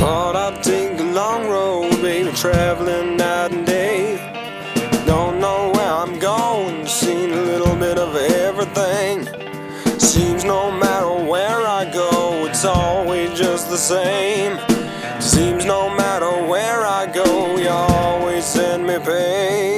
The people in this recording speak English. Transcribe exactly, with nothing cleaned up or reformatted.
Thought I'd take the long road, baby, traveling night and day. Don't know where I'm going, seen a little bit of everything. Seems no matter where I go, it's always just the same. Seems no matter where I go, you always send me pain.